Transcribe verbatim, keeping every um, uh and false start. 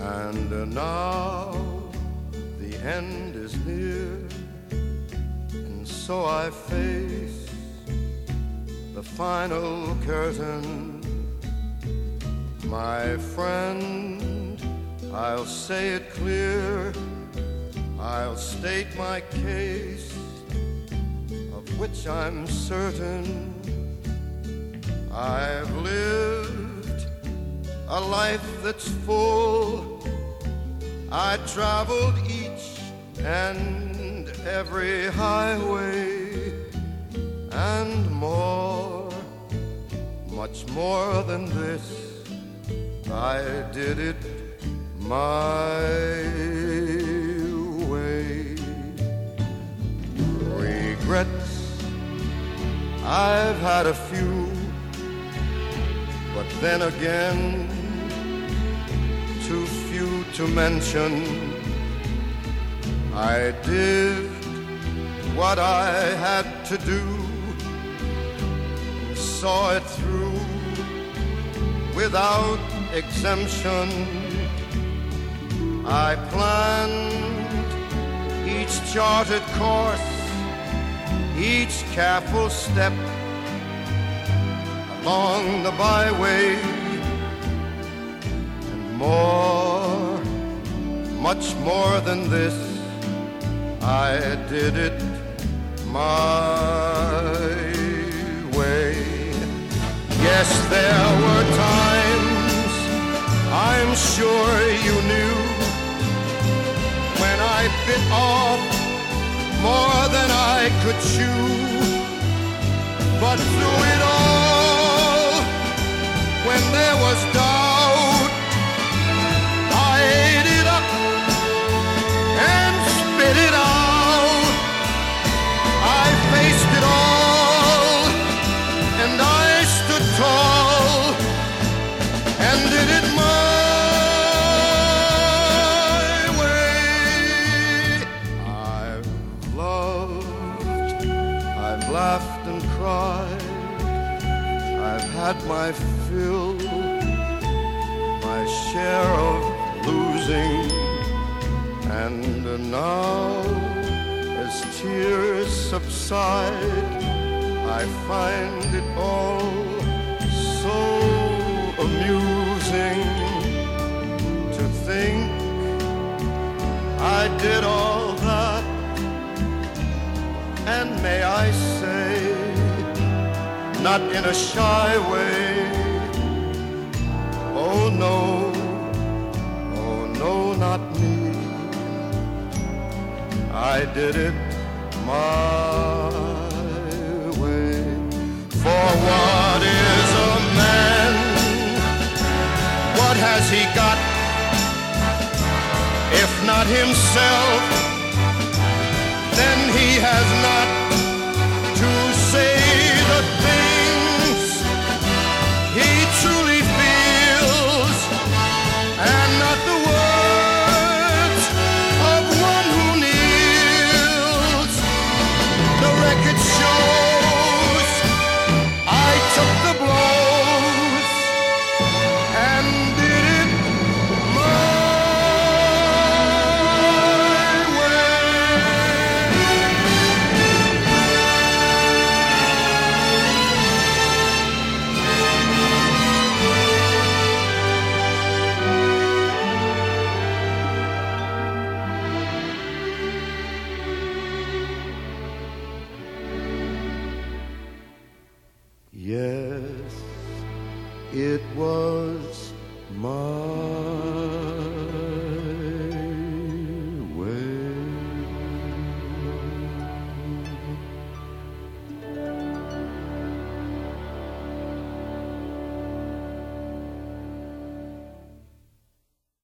And uh, now the end is near, and so I face the final curtain. My friend, I'll say it clear, I'll state my case, of which I'm certain. I've lived a life that's full. I traveled each and every highway and more, much more than this. I did it my way. Regrets, I've had a few, but then again, too few to mention. I did what I had to do, and saw it through without exemption. I planned each charted course, each careful step along the byway, and more, much more than this, I did it my way. Yes, there were times, I'm sure you knew, when I bit off more than I could chew. But through it all, when there was doubt, I ate it up and spit it out. I faced it all, and I stood tall and did it my way. I've loved, I've laughed and cried, I've had my fill, my share of losing, and now as tears subside, I find it all so amusing to think I did all that, and may I say, not in a shy way. Oh no, oh no, not me. I did it my way. For what is a man? What has he got? If not himself, then he has not to say the things he truly feels, and not the words of one who kneels. The record shows I took the blows and did it my Yes, it was my